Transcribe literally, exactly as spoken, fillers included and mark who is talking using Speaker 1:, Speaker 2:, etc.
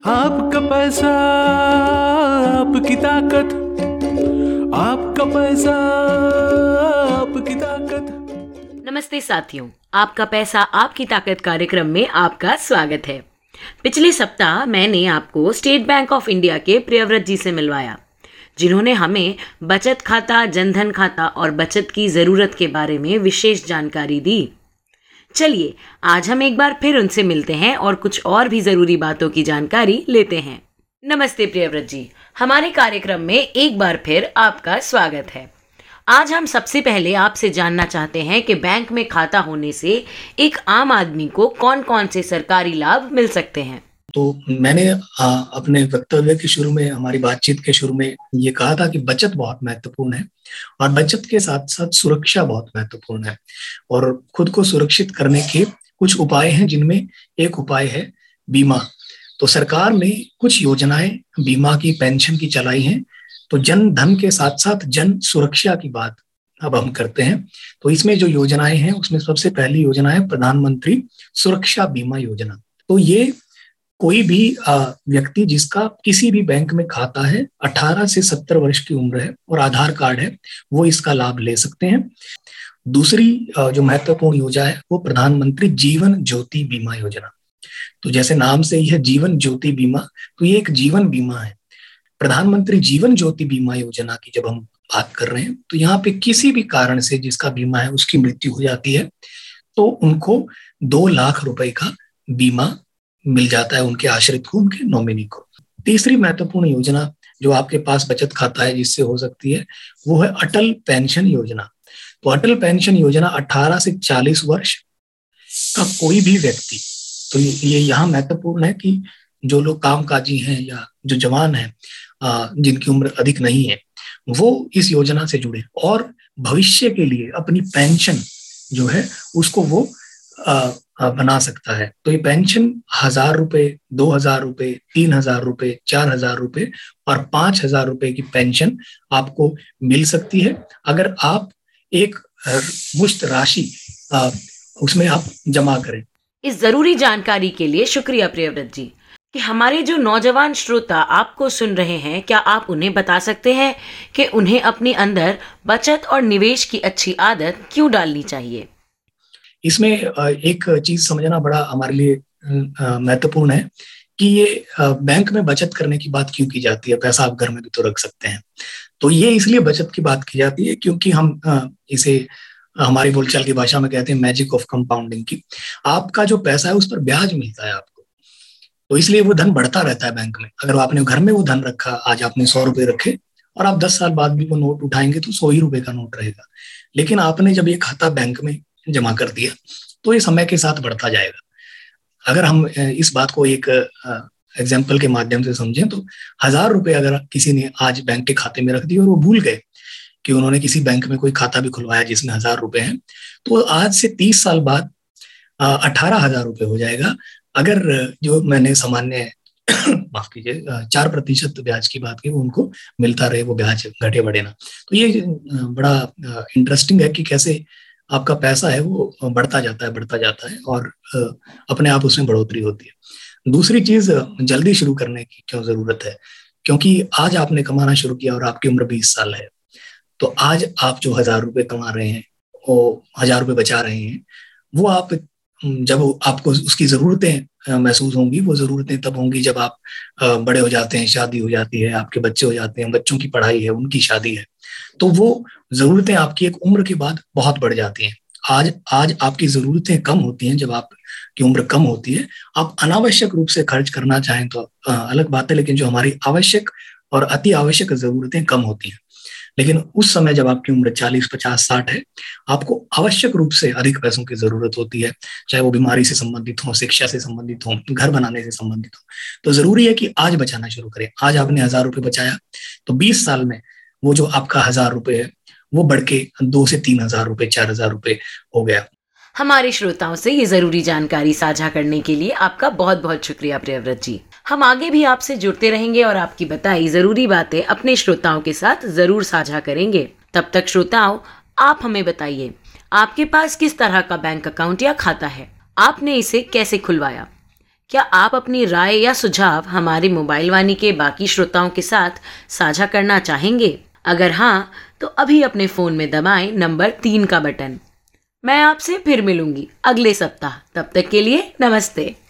Speaker 1: आपका पैसा आपकी ताकत, आपका पैसा आपकी ताकत।
Speaker 2: नमस्ते साथियों, आपका पैसा आपकी ताकत कार्यक्रम में आपका स्वागत है। पिछले सप्ताह मैंने आपको स्टेट बैंक ऑफ इंडिया के प्रियव्रत जी से मिलवाया, जिन्होंने हमें बचत खाता, जनधन खाता और बचत की जरूरत के बारे में विशेष जानकारी दी। चलिए आज हम एक बार फिर उनसे मिलते हैं और कुछ और भी जरूरी बातों की जानकारी लेते हैं। नमस्ते प्रियव्रत जी, हमारे कार्यक्रम में एक बार फिर आपका स्वागत है। आज हम सबसे पहले आपसे जानना चाहते हैं कि बैंक में खाता होने से एक आम आदमी को कौन कौन से सरकारी लाभ मिल सकते हैं।
Speaker 3: तो मैंने आ, अपने वक्तव्य के शुरू में, हमारी बातचीत के शुरू में ये कहा था कि बचत बहुत महत्वपूर्ण है और बचत के साथ साथ सुरक्षा बहुत महत्वपूर्ण है और खुद को सुरक्षित करने के कुछ उपाय हैं, जिनमें एक उपाय है बीमा। तो सरकार ने कुछ योजनाएं बीमा की, पेंशन की चलाई हैं। तो जन धन के साथ साथ जन सुरक्षा की बात अब हम करते हैं। तो इसमें जो योजनाएं हैं उसमें सबसे पहली योजना है प्रधानमंत्री सुरक्षा बीमा योजना। तो ये कोई भी व्यक्ति जिसका किसी भी बैंक में खाता है, अठारह से सत्तर वर्ष की उम्र है और आधार कार्ड है, वो इसका लाभ ले सकते हैं। दूसरी जो महत्वपूर्ण योजना है वो प्रधानमंत्री जीवन ज्योति बीमा योजना। तो जैसे नाम से यह जीवन ज्योति बीमा, तो ये एक जीवन बीमा है। प्रधानमंत्री जीवन ज्योति बीमा योजना की जब हम बात कर रहे हैं तो यहाँ पे किसी भी कारण से जिसका बीमा है उसकी मृत्यु हो जाती है तो उनको दो लाख रुपए का बीमा मिल जाता है, उनके आश्रित को, उनके नॉमिनी को। तीसरी महत्वपूर्ण योजना जो आपके पास बचत खाता है जिससे हो सकती है वो है अटल पेंशन योजना। तो अटल पेंशन योजना अठारह से चालीस वर्ष का कोई भी व्यक्ति, तो ये यहाँ महत्वपूर्ण है कि जो लोग कामकाजी हैं या जो जवान हैं जिनकी उम्र अधिक नहीं है, वो इस योजना से जुड़े और भविष्य के लिए अपनी पेंशन जो है उसको वो आ, बना सकता है। तो ये पेंशन हजार रुपए, दो हजार रुपए, तीन हजार रुपए, चार हजार रुपए और पांच हजार रुपए की पेंशन आपको मिल सकती है अगर आप एक मुश्त राशि उसमें आप जमा करें।
Speaker 2: इस जरूरी जानकारी के लिए शुक्रिया प्रियव्रत जी। कि हमारे जो नौजवान श्रोता आपको सुन रहे हैं, क्या आप उन्हें बता सकते हैं कि उन्हें अपने अंदर बचत और निवेश की अच्छी आदत क्यों डालनी चाहिए?
Speaker 3: इसमें एक चीज समझना बड़ा हमारे लिए महत्वपूर्ण है कि ये बैंक में बचत करने की बात क्यों की जाती है। पैसा आप घर में भी तो रख सकते हैं। तो ये इसलिए बचत की बात की जाती है क्योंकि हम इसे हमारी बोलचाल की भाषा में कहते हैं मैजिक ऑफ कंपाउंडिंग की। आपका जो पैसा है उस पर ब्याज मिलता है आपको, तो इसलिए वो धन बढ़ता रहता है बैंक में। अगर आपने घर में वो धन रखा, आज आपने सौ रुपए रखे और आप दस साल बाद भी वो नोट उठाएंगे तो सौ ही रुपए का नोट रहेगा। लेकिन आपने जब ये खाता बैंक में जमा कर दिया तो ये समय के साथ बढ़ता जाएगा। अगर हम इस बात को एक एग्जाम्पल के माध्यम से समझें तो हजार रुपए अगर किसी ने आज बैंक के खाते में रख दिए और वो भूल गए कि उन्होंने किसी बैंक में कोई खाता भी खुलवाया जिसमें हजार रुपए हैं, तो आज से तीस साल बाद अठारह हजार रुपए हो जाएगा। अगर जो मैंने सामान्य माफ कीजिए चार प्रतिशत ब्याज की बात की, वो उनको मिलता रहे, वो ब्याज घटे बढ़े ना। तो ये बड़ा इंटरेस्टिंग है कि कैसे आपका पैसा है वो बढ़ता जाता है बढ़ता जाता है और अपने आप उसमें बढ़ोतरी होती है। दूसरी चीज, जल्दी शुरू करने की क्यों जरूरत है? क्योंकि आज आपने कमाना शुरू किया और आपकी उम्र बीस साल है, तो आज आप जो हजार रुपए कमा रहे हैं, वो हजार रुपए बचा रहे हैं, वो आप जब आपको उसकी जरूरतें महसूस होंगी, वो जरूरतें तब होंगी जब आप बड़े हो जाते हैं, शादी हो जाती है, आपके बच्चे हो जाते हैं, बच्चों की पढ़ाई है, उनकी शादी है, तो वो जरूरतें आपकी एक उम्र के बाद बहुत बढ़ जाती हैं। आज आज आपकी जरूरतें कम होती हैं जब आपकी उम्र कम होती है। आप अनावश्यक रूप से खर्च करना चाहें तो अलग बात है, लेकिन जो हमारी आवश्यक और अति आवश्यक जरूरतें कम होती हैं। लेकिन उस समय जब आपकी उम्र चालीस, पचास, साठ है, आपको आवश्यक रूप से अधिक पैसों की जरूरत होती है, चाहे वो बीमारी से संबंधित हो, शिक्षा से संबंधित हो, घर बनाने से संबंधित हो। तो जरूरी है कि आज बचाना शुरू करें। आज आपने हजार रुपए बचाया तो बीस साल में वो जो आपका हजार रुपए है वो बढ़ के दो से तीन हजार रुपए, चार हजार रुपए हो गया।
Speaker 2: हमारे श्रोताओं से ये जरूरी जानकारी साझा करने के लिए आपका बहुत बहुत शुक्रिया प्रियव्रत जी। हम आगे भी आपसे जुड़ते रहेंगे और आपकी बताई जरूरी बातें अपने श्रोताओं के साथ जरूर साझा करेंगे। तब तक श्रोताओं, आप हमें बताइए, आपके पास किस तरह का बैंक अकाउंट या खाता है? आपने इसे कैसे खुलवाया? क्या आप अपनी राय या सुझाव हमारे मोबाइल वाणी के बाकी श्रोताओं के साथ साझा करना चाहेंगे? अगर हाँ, तो अभी अपने फोन में दबाएं नंबर तीन का बटन। मैं आपसे फिर मिलूंगी अगले सप्ताह। तब तक के लिए नमस्ते।